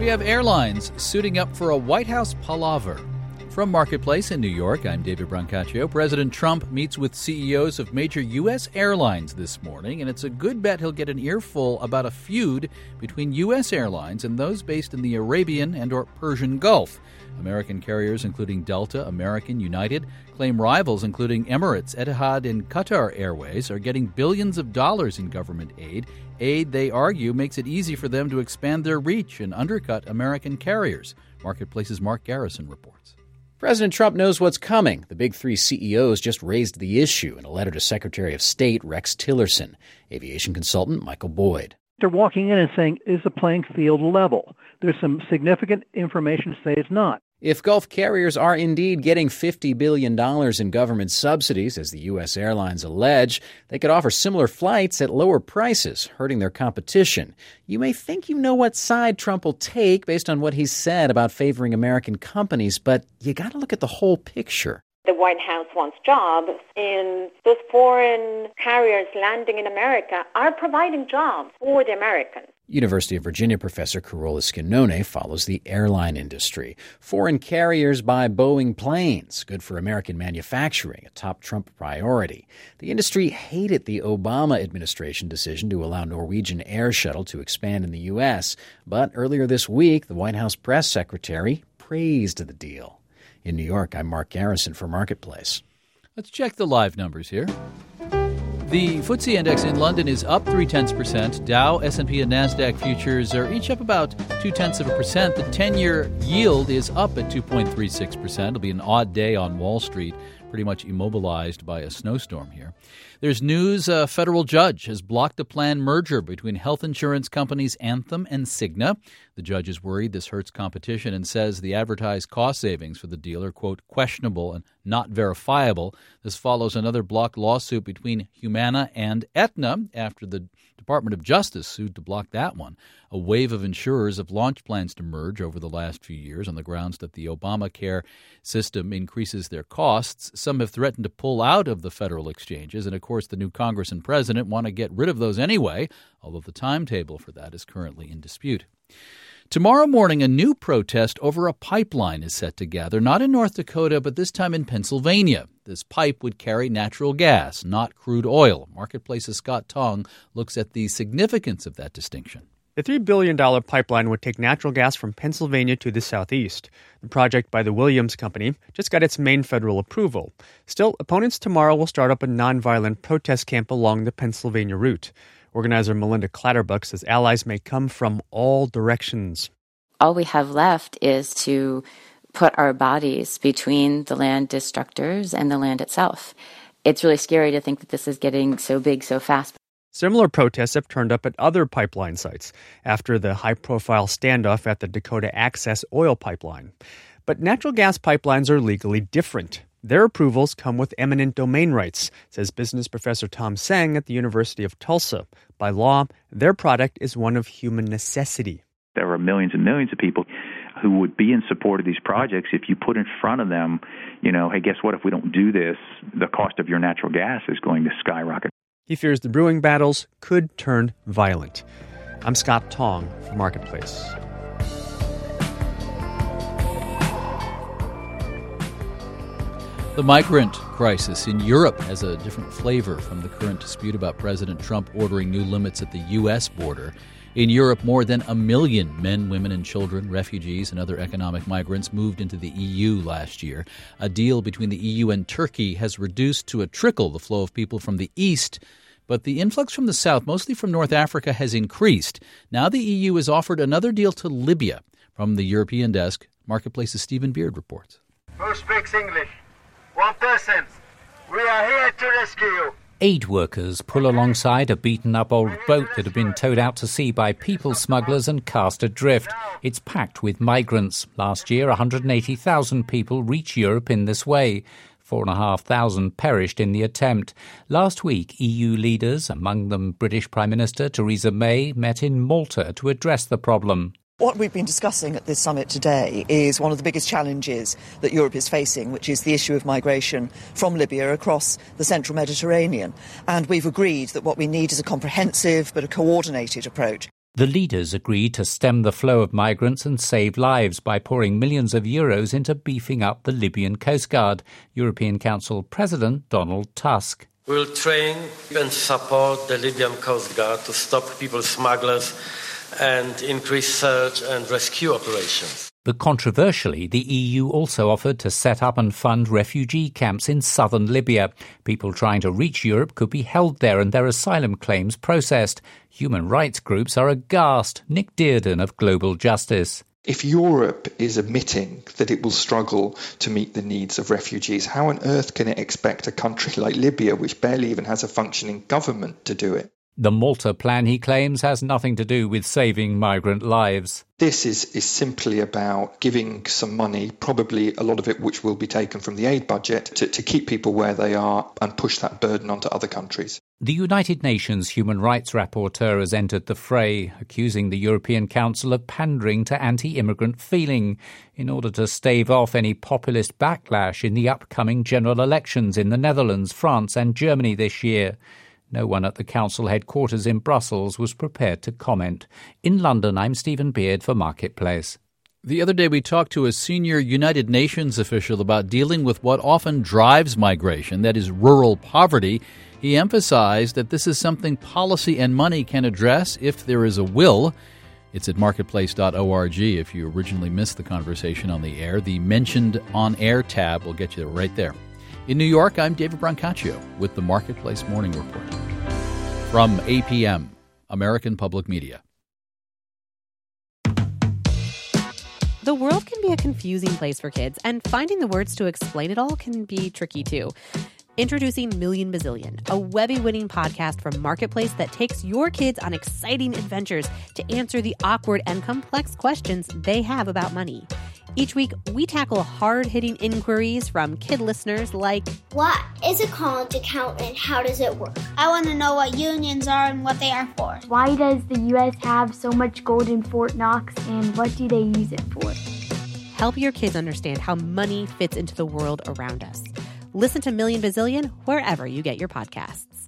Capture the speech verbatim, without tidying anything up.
We have airlines suiting up for a White House palaver. From Marketplace in New York, I'm David Brancaccio. President Trump meets with C E Os of major U S airlines this morning, and it's a good bet he'll get an earful about a feud between U S airlines and those based in the Arabian and or Persian Gulf. American carriers, including Delta, American, United, claim rivals, including Emirates, Etihad, and Qatar Airways, are getting billions of dollars in government aid. Aid, they argue, makes it easy for them to expand their reach and undercut American carriers. Marketplace's Mark Garrison reports. President Trump knows what's coming. The big three C E Os just raised the issue in a letter to Secretary of State Rex Tillerson, aviation consultant Michael Boyd. They're walking in and saying, is the playing field level? There's some significant information to say it's not. If Gulf carriers are indeed getting fifty billion dollars in government subsidies, as the U S airlines allege, they could offer similar flights at lower prices, hurting their competition. You may think you know what side Trump will take based on what he's said about favoring American companies, but you got to look at the whole picture. The White House wants jobs, and those foreign carriers landing in America are providing jobs for the Americans. University of Virginia professor Carola Schiannone follows the airline industry. Foreign carriers buy Boeing planes, good for American manufacturing, a top Trump priority. The industry hated the Obama administration decision to allow Norwegian Air Shuttle to expand in the U S, but earlier this week, the White House press secretary praised the deal. In New York, I'm Mark Garrison for Marketplace. Let's check the live numbers here. The F T S E index in London is up three-tenths percent. Dow, S and P, and NASDAQ futures are each up about two-tenths of a percent. The ten-year yield is up at two point three six percent. It'll be an odd day on Wall Street, pretty much immobilized by a snowstorm here. There's news a federal judge has blocked a planned merger between health insurance companies Anthem and Cigna. The judge is worried this hurts competition and says the advertised cost savings for the deal are, quote, questionable and not verifiable. This follows another blocked lawsuit between Humana and Aetna after the Department of Justice sued to block that one. A wave of insurers have launched plans to merge over the last few years on the grounds that the Obamacare system increases their costs. Some have threatened to pull out of the federal exchanges, and of course the new Congress and president want to get rid of those anyway, although the timetable for that is currently in dispute. Tomorrow morning, a new protest over a pipeline is set to gather, not in North Dakota, but this time in Pennsylvania. This pipe would carry natural gas, not crude oil. Marketplace's Scott Tong looks at the significance of that distinction. The three billion dollars pipeline would take natural gas from Pennsylvania to the southeast. The project by the Williams Company just got its main federal approval. Still, opponents tomorrow will start up a nonviolent protest camp along the Pennsylvania route. Organizer Melinda Clatterbuck says allies may come from all directions. All we have left is to put our bodies between the land destructors and the land itself. It's really scary to think that this is getting so big so fast. Similar protests have turned up at other pipeline sites after the high-profile standoff at the Dakota Access oil pipeline. But natural gas pipelines are legally different. Their approvals come with eminent domain rights, says business professor Tom Tseng at the University of Tulsa. By law, their product is one of human necessity. There are millions and millions of people who would be in support of these projects if you put in front of them, you know, hey, guess what? If we don't do this, the cost of your natural gas is going to skyrocket. He fears the brewing battles could turn violent. I'm Scott Tong for Marketplace. The migrant crisis in Europe has a different flavor from the current dispute about President Trump ordering new limits at the U S border. In Europe, more than a million men, women, and children, refugees, and other economic migrants moved into the E U last year. A deal between the E U and Turkey has reduced to a trickle the flow of people from the east, but the influx from the south, mostly from North Africa, has increased. Now the E U has offered another deal to Libya. From the European desk, Marketplace's Stephen Beard reports. Who speaks English? One person. We are here to rescue you. Aid workers pull alongside a beaten-up old boat that had been towed out to sea by people smugglers and cast adrift. It's packed with migrants. Last year, one hundred eighty thousand people reached Europe in this way. Four and a half thousand perished in the attempt. Last week, E U leaders, among them British Prime Minister Theresa May, met in Malta to address the problem. What we've been discussing at this summit today is one of the biggest challenges that Europe is facing, which is the issue of migration from Libya across the central Mediterranean. And we've agreed that what we need is a comprehensive but a coordinated approach. The leaders agreed to stem the flow of migrants and save lives by pouring millions of euros into beefing up the Libyan Coast Guard. European Council President Donald Tusk. We'll train and support the Libyan Coast Guard to stop people smugglers and increase search and rescue operations. But controversially, the E U also offered to set up and fund refugee camps in southern Libya. People trying to reach Europe could be held there and their asylum claims processed. Human rights groups are aghast. Nick Dearden of Global Justice. If Europe is admitting that it will struggle to meet the needs of refugees, how on earth can it expect a country like Libya, which barely even has a functioning government, to do it? The Malta plan, he claims, has nothing to do with saving migrant lives. This is, is simply about giving some money, probably a lot of it which will be taken from the aid budget, to, to keep people where they are and push that burden onto other countries. The United Nations Human Rights Rapporteur has entered the fray, accusing the European Council of pandering to anti-immigrant feeling in order to stave off any populist backlash in the upcoming general elections in the Netherlands, France and Germany this year. No one at the Council headquarters in Brussels was prepared to comment. In London, I'm Stephen Beard for Marketplace. The other day we talked to a senior United Nations official about dealing with what often drives migration, that is rural poverty. He emphasized that this is something policy and money can address if there is a will. It's at marketplace dot org. If you originally missed the conversation on the air, the Mentioned on Air tab will get you right there. In New York, I'm David Brancaccio with the Marketplace Morning Report. From A P M, American Public Media. The world can be a confusing place for kids, and finding the words to explain it all can be tricky too. Introducing Million Bazillion, a Webby-winning podcast from Marketplace that takes your kids on exciting adventures to answer the awkward and complex questions they have about money. Each week, we tackle hard-hitting inquiries from kid listeners like, what is a college account and how does it work? I want to know what unions are and what they are for. Why does the U S have so much gold in Fort Knox and what do they use it for? Help your kids understand how money fits into the world around us. Listen to Million Bazillion wherever you get your podcasts.